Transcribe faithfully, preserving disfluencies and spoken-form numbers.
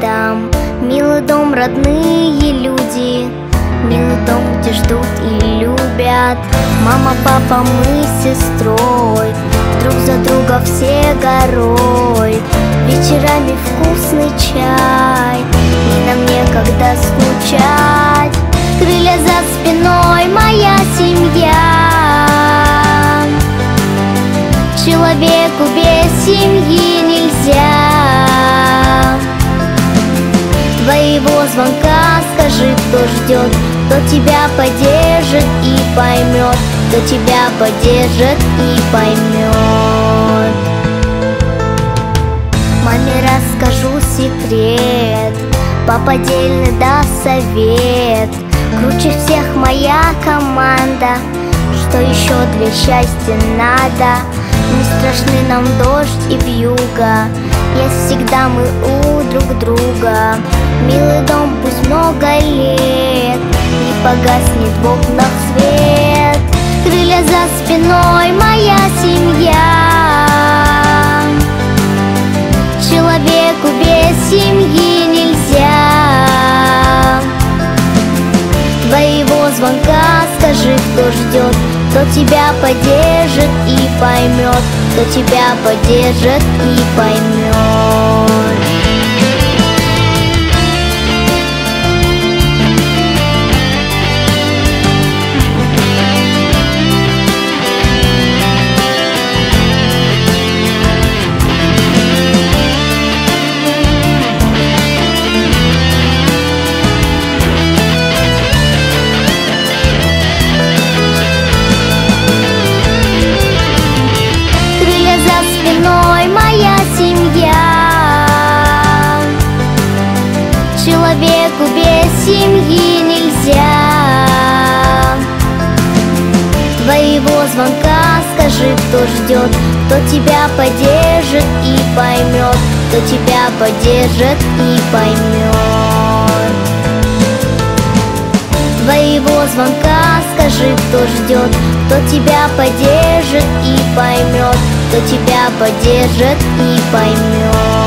там. Милый дом, родные люди, милый дом, где ждут и любят. Мама, папа, мы с сестрой, друг за друга все горой. Вечерами вкусный чай, и нам некогда скучать. Крылья за спиной, моя семья. Человеку без семьи нельзя. Твоего звонка скажи, кто ждет, кто тебя поддержит и поймет, кто тебя поддержит и поймет. Маме расскажу секрет, папа дельный даст совет. Круче всех моя команда, что еще для счастья надо? Не страшны нам дождь и вьюга, есть всегда мы у друг друга. Милый дом, пусть много лет не погаснет в окнах свет. Крылья за спиной, моя семья. Человеку без семьи нельзя. Твоего звонка скажи, кто ждет, кто тебя поддержит и поймет, кто тебя поддержит и поймет. Человеку без семьи нельзя. Твоего звонка скажи, кто ждет, кто тебя поддержит и поймет, кто тебя поддержит и поймет. Твоего звонка скажи, кто ждет, кто тебя поддержит и поймет, кто тебя поддержит и поймет.